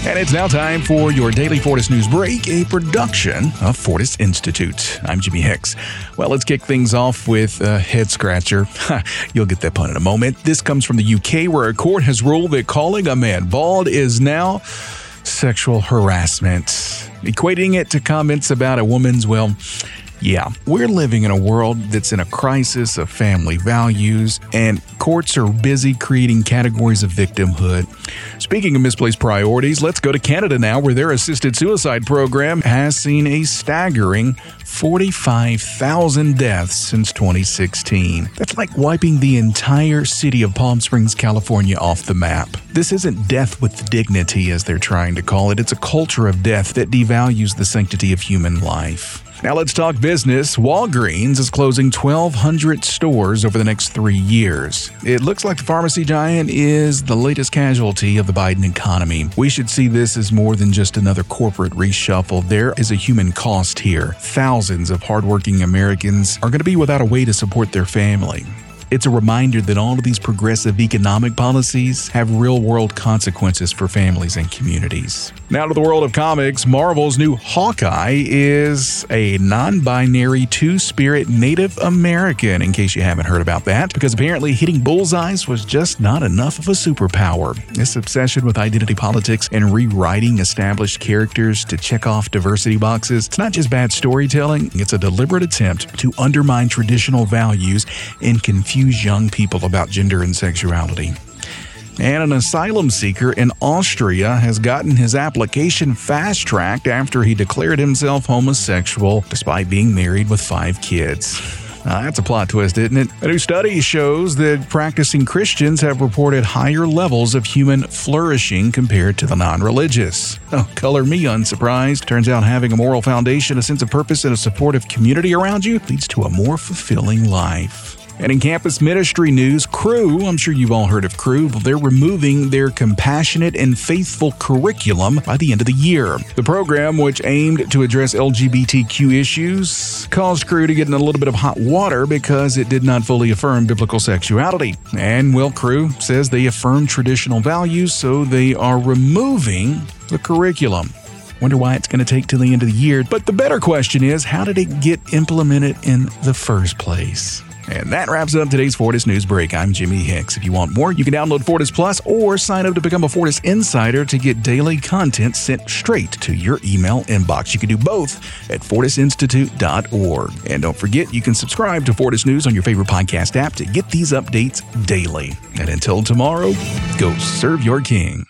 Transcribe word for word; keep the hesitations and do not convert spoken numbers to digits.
And it's now time for your daily Fortis News Break, a production of Fortis Institute. I'm Jimmy Hicks. Well, let's kick things off with a head scratcher. You'll get that pun in a moment. This comes from the U K, where a court has ruled that calling a man bald is now sexual harassment, equating it to comments about a woman's, well, yeah, we're living in a world that's in a crisis of family values, and courts are busy creating categories of victimhood. Speaking of misplaced priorities, let's go to Canada now, where their assisted suicide program has seen a staggering forty-five thousand deaths since twenty sixteen. That's like wiping the entire city of Palm Springs, California off the map. This isn't death with dignity, as they're trying to call it. It's a culture of death that devalues the sanctity of human life. Now let's talk business. Walgreens is closing twelve hundred stores over the next three years. It looks like the pharmacy giant is the latest casualty of the Biden economy. We should see this as more than just another corporate reshuffle. There is a human cost here. Thousands of hardworking Americans are going to be without a way to support their family. It's a reminder that all of these progressive economic policies have real-world consequences for families and communities. Now to the world of comics. Marvel's new Hawkeye is a non-binary two-spirit Native American, in case you haven't heard about that, because apparently hitting bullseyes was just not enough of a superpower. This obsession with identity politics and rewriting established characters to check off diversity boxes, it's not just bad storytelling, it's a deliberate attempt to undermine traditional values and confuse young people about gender and sexuality. And an asylum seeker in Austria has gotten his application fast-tracked after he declared himself homosexual despite being married with five kids. Uh, that's a plot twist, isn't it? A new study shows that practicing Christians have reported higher levels of human flourishing compared to the non-religious. Oh, color me unsurprised. Turns out having a moral foundation, a sense of purpose, and a supportive community around you leads to a more fulfilling life. And in campus ministry news, Cru, I'm sure you've all heard of Cru, they're removing their compassionate and faithful curriculum by the end of the year. The program, which aimed to address L G B T Q issues, caused Cru to get in a little bit of hot water because it did not fully affirm biblical sexuality. And, well, Cru says they affirm traditional values, so they are removing the curriculum. Wonder why it's going to take till the end of the year. But the better question is, how did it get implemented in the first place? And that wraps up today's Fortis News Break. I'm Jimmy Hicks. If you want more, you can download Fortis Plus or sign up to become a Fortis Insider to get daily content sent straight to your email inbox. You can do both at fortis institute dot org. And don't forget, you can subscribe to Fortis News on your favorite podcast app to get these updates daily. And until tomorrow, go serve your king.